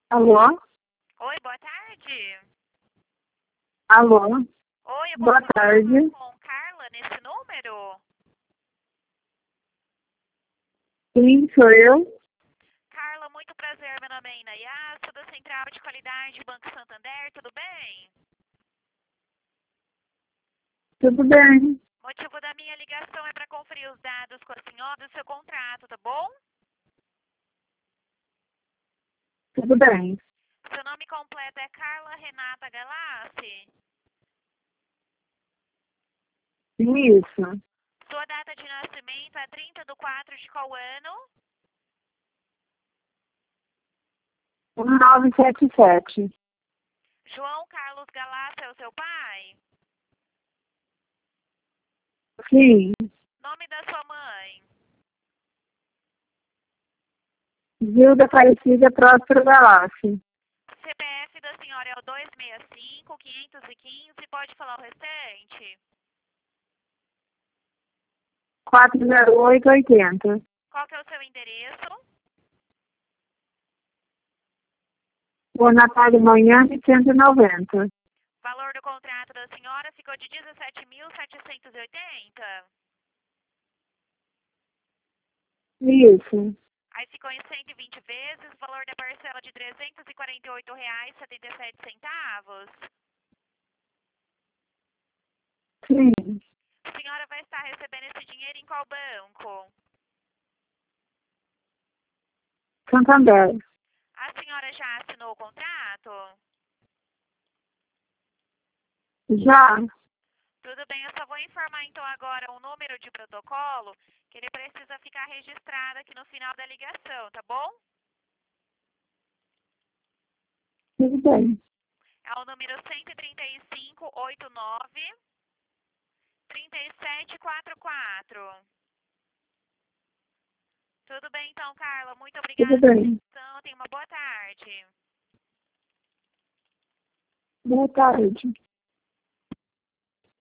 Alô? Oi, boa tarde. Alô? Oi, eu Boa posso tarde. falar com Carla nesse número? Sim, sou eu. Carla, muito prazer. Meu nome é Inayá, sou da Central de Qualidade Banco Santander, tudo bem? Tudo bem? O motivo da minha ligação é para conferir os dados com a senhora do seu contrato, tá bom? Tudo bem. Seu nome completo é Carla Renata Galassi. Isso. Sua data de nascimento é 30/4 de qual ano? 1977. João Carlos Galassi é o seu pai? Sim. Nome da sua mãe? Gilda Aparecida Próspero Galassi. CPF da senhora é o 265-515, pode falar o restante? 40880. Qual que é o seu endereço? Rua Natália Manhã, 190. Valor do contrato da senhora ficou de 17.780. Isso. Aí ficou em 120 vezes, valor da parcela de R$ 348,77. Sim. A senhora vai estar recebendo esse dinheiro em qual banco? Santander. A senhora já assinou o contrato? Já. Tudo bem, eu só vou informar então agora um número de protocolo que ele precisa ficar registrado aqui no final da ligação, tá bom? Tudo bem. É o número 13589-3744. Tudo bem então, Carla. Muito Tudo obrigada pela bem. atenção. Tenha uma boa tarde. Boa tarde.